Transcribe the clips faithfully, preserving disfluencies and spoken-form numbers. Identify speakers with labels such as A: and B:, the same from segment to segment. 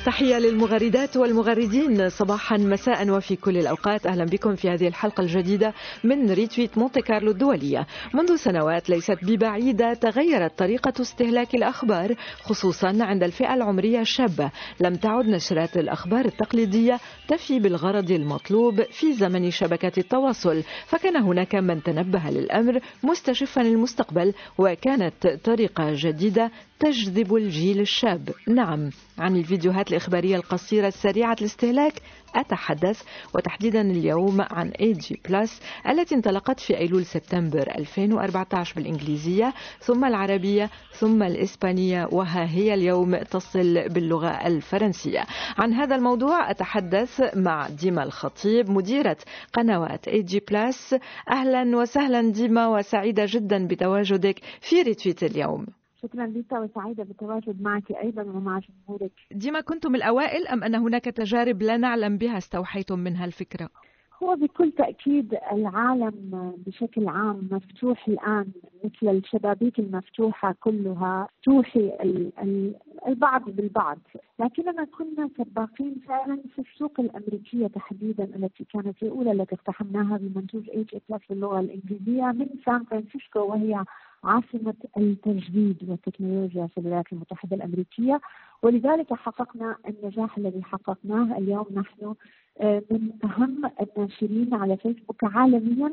A: تحية للمغردات والمغردين صباحا مساء وفي كل الأوقات. أهلا بكم في هذه الحلقة الجديدة من ريتويت مونتي كارلو الدولية. منذ سنوات ليست ببعيدة تغيرت طريقة استهلاك الأخبار خصوصا عند الفئة العمرية الشابة. لم تعد نشرات الأخبار التقليدية تفي بالغرض المطلوب في زمن شبكات التواصل، فكان هناك من تنبه للأمر مستشفا المستقبل، وكانت طريقة جديدة تجذب الجيل الشاب. نعم، عن الفيديوهات الإخبارية القصيرة السريعة الاستهلاك أتحدث، وتحديدا اليوم عن إيه جي بلس التي انطلقت في أيلول سبتمبر ألفين وأربعة عشر بالإنجليزية ثم العربية ثم الإسبانية، وها هي اليوم تصل باللغة الفرنسية. عن هذا الموضوع أتحدث مع ديما الخطيب مديرة قنوات إيه جي بلس. أهلا وسهلا ديما، وسعيدة جدا بتواجدك في ريتويت اليوم.
B: شكرا لك وسعيدة بالتواجد معك أيضا ومع جمهورك.
A: ديما، كنتم الأوائل أم أن هناك تجارب لا نعلم بها استوحيتم منها الفكرة؟
B: هو بكل تأكيد العالم بشكل عام مفتوح الآن، مثل الشبابيك المفتوحة كلها توحي البعض بالبعض، لكننا كنا سباقين فعلا في السوق الأمريكية تحديدا التي كانت الأولى التي اقتحمناها بمنتوج إيه جي بلس باللغة الإنجليزية من سان فرانسيسكو، وهي عاصمة التجديد والتكنولوجيا في الولايات المتحدة الأمريكية. ولذلك حققنا النجاح الذي حققناه. اليوم نحن من أهم الناشرين على فيسبوك عالميا،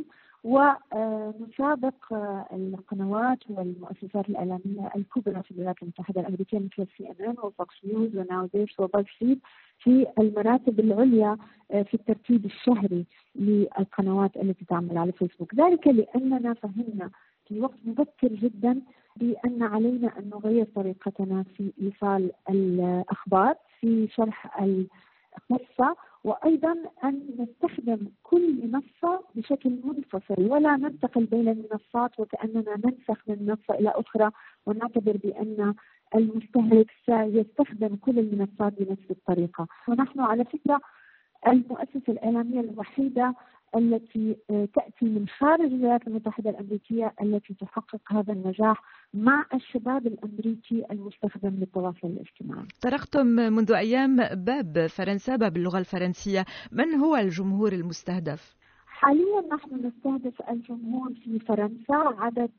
B: ونسابق القنوات والمؤسسات الإعلامية الكبرى في الولايات المتحدة الأمريكية مثل سي إن إن وفوكس نيوز وناو ديش وباز فيد في المراتب العليا في الترتيب الشهري للقنوات التي تعمل على فيسبوك. ذلك لأننا فهمنا في وقت مبكر جدا بأن علينا أن نغير طريقتنا في إيصال الأخبار، في شرح القصة، وأيضا أن نستخدم كل منصة بشكل منفصل ولا ننتقل بين المنصات وكأننا ننسخ من منصة إلى أخرى، ونعتبر بأن المستهلك سيستخدم كل المنصات بنفس الطريقة. ونحن على فكرة المؤسسة الإعلامية الوحيدة التي تأتي من خارج الولايات المتحدة الأمريكية التي تحقق هذا النجاح مع الشباب الأمريكي المستخدم للتواصل الاجتماعي.
A: طرقتم منذ أيام باب فرنسا، باب اللغة الفرنسية. من هو الجمهور المستهدف؟
B: حاليا نحن نستهدف الجمهور في فرنسا. عدد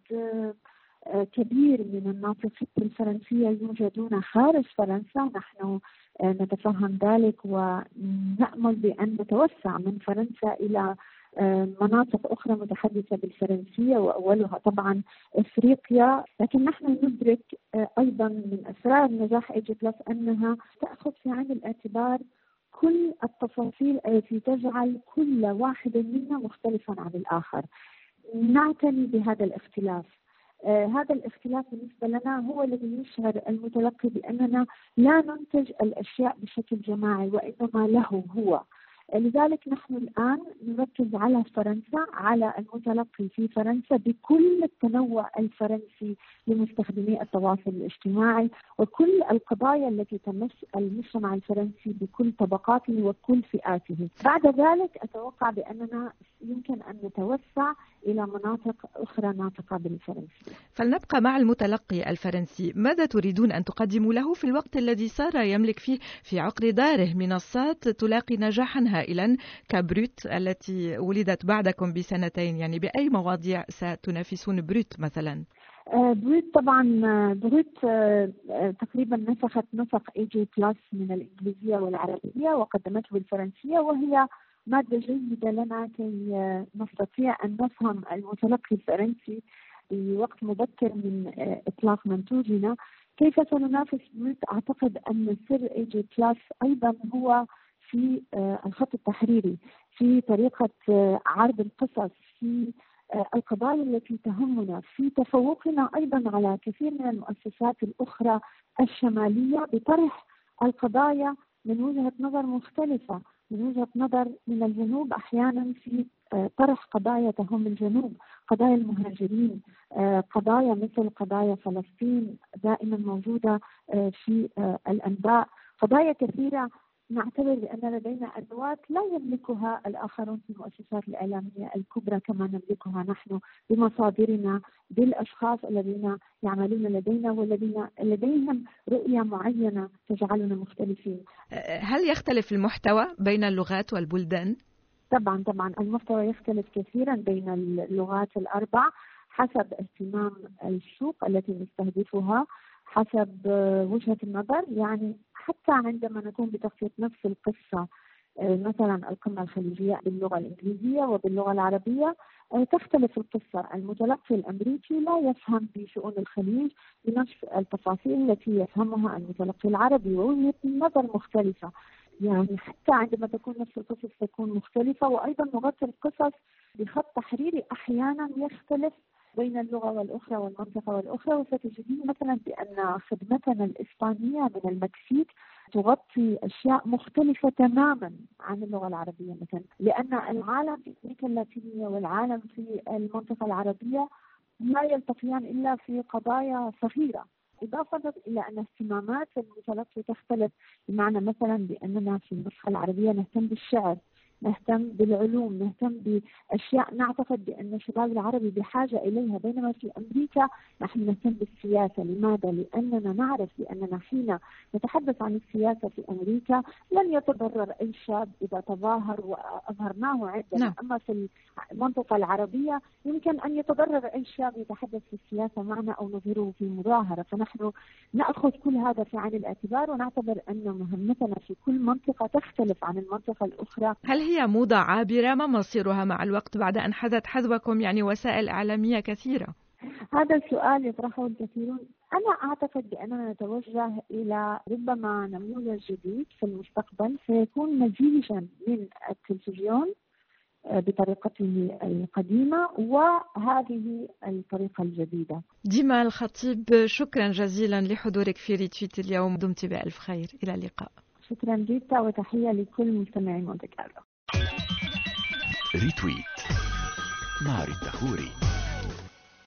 B: كبير من الناطقين بالفرنسية يوجدون خارج فرنسا. نحن نتفهم ذلك ونأمل بأن نتوسع من فرنسا إلى مناطق أخرى متحدثة بالفرنسية، وأولها طبعا أفريقيا. لكن نحن ندرك أيضا من أسرار نجاح إيه جي بلس أنها تأخذ في عين الاعتبار كل التفاصيل التي تجعل كل واحد منا مختلفا عن الآخر. نعتني بهذا الاختلاف. آه هذا الاختلاف بالنسبة لنا هو الذي يشعر المتلقي بأننا لا ننتج الأشياء بشكل جماعي وإنما له هو. لذلك نحن الآن نركز على فرنسا، على المتلقي في فرنسا بكل التنوع الفرنسي لمستخدمي التواصل الاجتماعي وكل القضايا التي تمس المجتمع الفرنسي بكل طبقاته وكل فئاته. بعد ذلك أتوقع بأننا يمكن أن نتوسع إلى مناطق أخرى ناطقة بالفرنسي.
A: فلنبقى مع المتلقي الفرنسي. ماذا تريدون أن تقدموا له في الوقت الذي صار يملك فيه في عقر داره منصات تلاقي نجاحا هائلا كبروت التي ولدت بعدكم بسنتين؟ يعني بأي مواضيع ستنافسون بروت مثلا؟
B: بروت طبعا بروت تقريبا نسخت نسق إيه جي بلس من الإنجليزية والعربية وقدمته بالفرنسية، وهي مادة جيدة لنا كي نستطيع أن نفهم المتلقي الفرنسي بوقت مبكر من إطلاق منتوجنا. كيف سننافس بروت؟ أعتقد أن سر إيه جي بلس أيضا هو في الخط التحريري، في طريقة عرض القصص، في القضايا التي تهمنا، في تفوقنا أيضا على كثير من المؤسسات الأخرى الشمالية بطرح القضايا من وجهة نظر مختلفة، من وجهة نظر من الجنوب أحيانا في طرح قضايا تهم الجنوب، قضايا المهاجرين، قضايا مثل قضايا فلسطين دائما موجودة في الأنباء، قضايا كثيرة نعتبر بأن لدينا أدوات لا يملكها الآخرون في المؤسسات الإعلامية الكبرى كما نملكها نحن بمصادرنا، بالأشخاص الذين يعملون لدينا والذين لديهم رؤية معينة تجعلنا مختلفين.
A: هل يختلف المحتوى بين اللغات والبلدان؟
B: طبعا طبعا المحتوى يختلف كثيرا بين اللغات الأربع حسب اهتمام السوق التي نستهدفها، حسب وجهة النظر. يعني حتى عندما نكون بتغطية نفس القصة، مثلا القمة الخليجية باللغة الإنجليزية وباللغة العربية، تختلف القصة. المتلقي الأمريكي لا يفهم بشؤون الخليج بنفس التفاصيل التي يفهمها المتلقي العربي، ووجهة النظر مختلفة. يعني حتى عندما تكون نفس القصص تكون مختلفة. وأيضا نغطي القصص بخط تحريري أحيانا يختلف بين اللغة والأخرى والمنطقة والأخرى. وستجدين مثلا بأن خدمتنا الإسبانية من المكسيك تغطي أشياء مختلفة تماما عن اللغة العربية مثلا، لأن العالم في أمريكا اللاتينية والعالم في المنطقة العربية لا يلتقيان إلا في قضايا صغيرة، إضافة إلى أن اهتمامات المتلقي تختلف. بمعنى مثلا بأننا في المنطقة العربية نهتم بالشعر، نهتم بالعلوم، نهتم بأشياء نعتقد بأن الشباب العربي بحاجة إليها، بينما في أمريكا نحن نهتم بالسياسة. لماذا؟ لأننا نعرف بأننا حين نتحدث عن السياسة في أمريكا لن يتضرر أي شاب إذا تظاهر وأظهرناه عندنا. نعم. أما في المنطقة العربية يمكن أن يتضرر أي شاب يتحدث في السياسة معنا أو نظهره في مظاهرة. فنحن نأخذ كل هذا في عين الاعتبار ونعتبر أن مهمتنا في كل منطقة تختلف عن المنطقة الأخرى.
A: هل هي موضة عابرة؟ ما مصيرها مع الوقت بعد أن حدت حذوكم يعني وسائل إعلامية كثيرة؟
B: هذا السؤال يطرحه الكثيرون. أنا أعتقد بأننا نتوجه إلى ربما نموذج جديد في المستقبل سيكون مزيجا من التلفزيون بطريقته القديمة وهذه الطريقة الجديدة.
A: ديما الخطيب، شكرا جزيلا لحضورك في ريتويت اليوم، دمت بألف خير. إلى اللقاء.
B: شكرا جدا وتحية لكل مستمعي مونتي كارلو.
C: ريتويت مع ريتا خوري.